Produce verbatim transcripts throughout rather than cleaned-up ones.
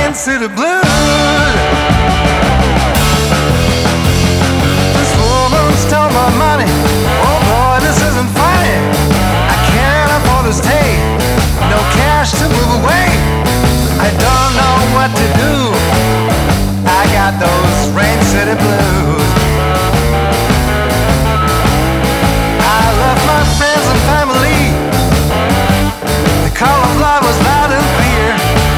City blues. This woman stole my money. Oh boy, this isn't funny. I can't afford to stay. No cash to move away. I don't know what to do. I got those Rain City blues. I left my friends and family. The call of love was loud and clear.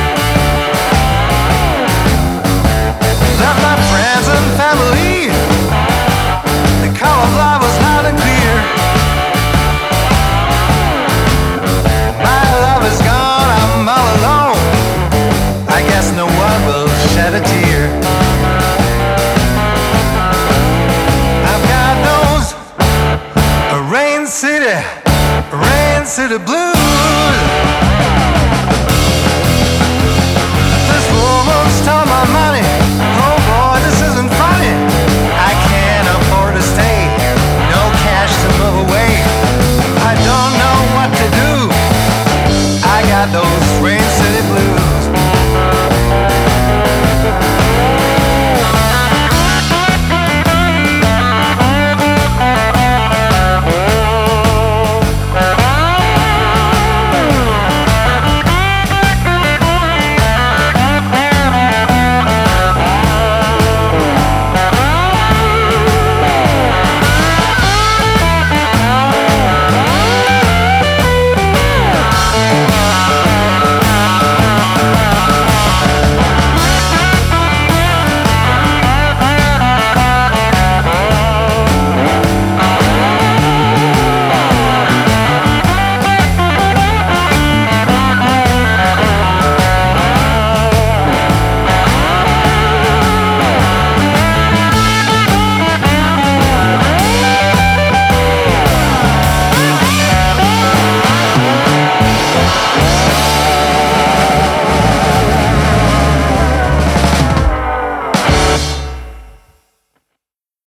Left my friends and family. The call of love was loud and clear. My love is gone, I'm all alone. I guess no one will shed a tear. I've got those Rain City, Rain City blues.